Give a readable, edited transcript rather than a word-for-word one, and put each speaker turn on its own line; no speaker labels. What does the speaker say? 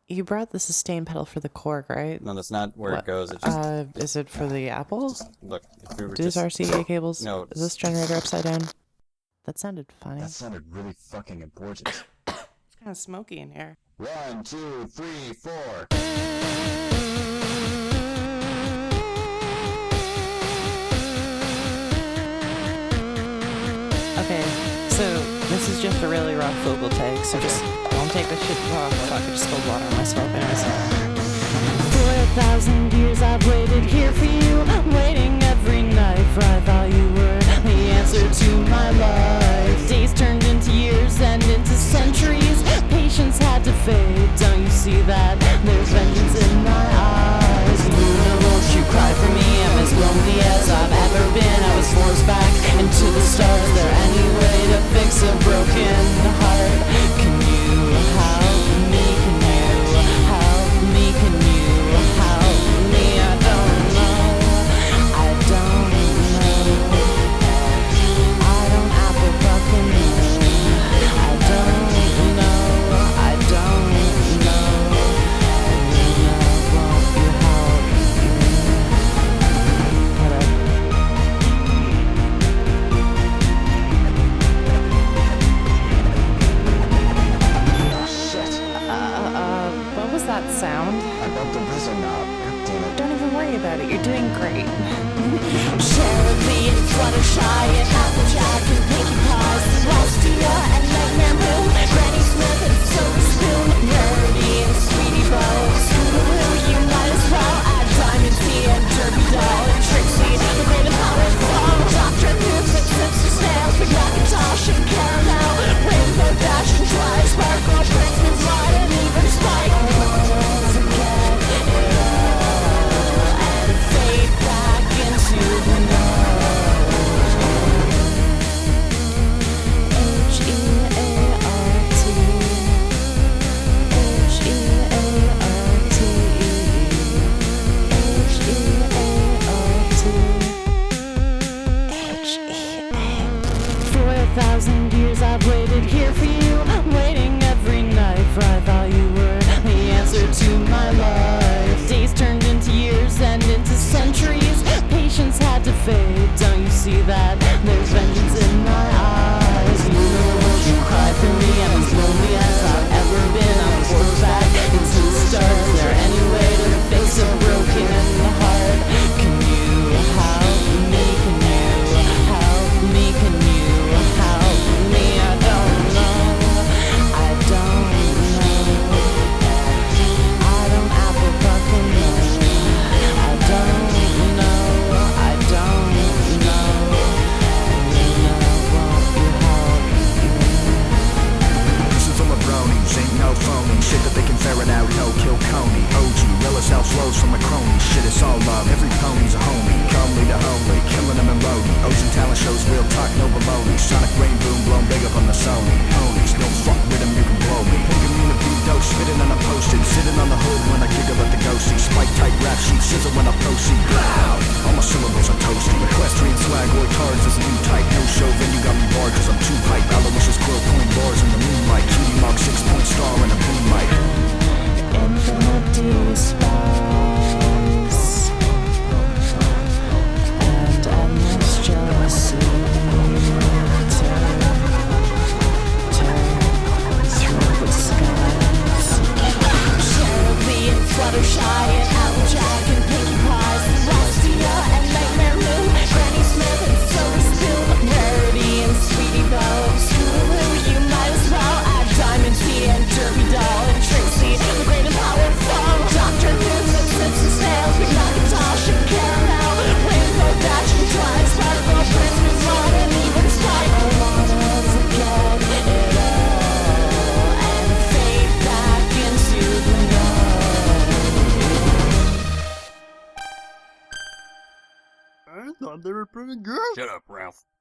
You brought the sustain pedal for the Korg, right?
No, that's not where
What?
it goes. It just
Is it for the Apple?
look. If we were
These
just
RCA cables?
no.
Is this generator upside down? That sounded funny.
That sounded really fucking important.
It's kind of smoky in here.
1, 2, 3, 4.
Okay, so this is just a really rough vocal take, so just don't take this shit. Oh, fuck, I just spilled water on myself. Anyways. For 1,000 years I've waited here for you, waiting every night, for I thought you were the answer to my life. Days turned into years and into centuries. Patience had to fade, don't you see that? There's vengeance in my eyes. Universe, you cry for me, I'm as lonely as I've ever been. I was forced back into the stars. Is there any way to fix a broken heart? Can you help me? Can you help me? Can you help me? I don't know. I don't know. I don't have a fucking know. I don't know. I don't know. Won't you help me? Hold up.
Shit.
What was that sound?
I bumped the whistle knob. God damn it.
Don't even worry about it. You're doing great.
Cherubim and Fluttershy and Applejack and Pinkie Pie, Celestia and Nightmare Moon, Granny Smith and Silver Spoon, Rarity and Sweetie Belle, Scootaloo, you might as well add Diamond T and Derby Doll and Trixie, the Great and Powerful, Dr. Noobs and Simpson Snails, Big Macintosh and Caramel, Rainbow Dash and Dry Sparkle, Princeton Slide and even Spike. Forget it all and fade back into the night. H-E-A-R-T H-E-A-R-T H-E-A-R-T For 1,000 years I've waited here for you, waiting every night, for I thought you were the answer to my life. Days turned into years and into centuries. Patience had to fade, don't you see that? There's vengeance in my eyes. Universe, you cry for me, I'm as lonely as I've ever been. I'm forced back into the stars. Is there any way to fix a broken heart? Can you help me? Can you help me? Can you help me? I don't know. I don't know. I don't have a fucking know. I don't know. I don't know. Won't you help me?
This is all a bronies, ain't no phony. Shit that they can ferret out, no kill Coney. OG, realest out flows from the cronies. Shit, it's all love, every pony's a homie. Comely to homely, killing them in Lodi. Ocean talent shows, real talk, no baloney. Sonic rain boom, blown big up on the Sony. Ponies, don't fuck with them, you can blow me. Pink immunity dose, spitting on a posted. Sitting on the hood when I giggle at the ghosty. Spike tight rap sheet, sizzle when I proceed. Loud, all my syllables are toasty. Equestrian swag, boy cards is a new type. No show, then you got me barred cause I'm too hype. Aloysius quill, point bars in the moonlight. Cutie mark, 6-point star and a boom mic.
Infinity space and endless jealousy. Turn through the skies. Cherubim and Fluttershy and Applejack and Pinkie Pie, Celestia and Nightmare Moon, Granny Smith and Silver Spoon, Rarity and Sweetie Belle, Scootaloo, you might as well add Diamond T and Derby Doll and Trixie, the Great and Powerful, Dr. Noobs and Simpson Snails, Big Macintosh and Caramel, Rainbow Dash and Dry Sparkle, Princeton Slide and even Spike. I wanna forget it all and fade back into the night.
I thought they were pretty good. Shut up, Ralph.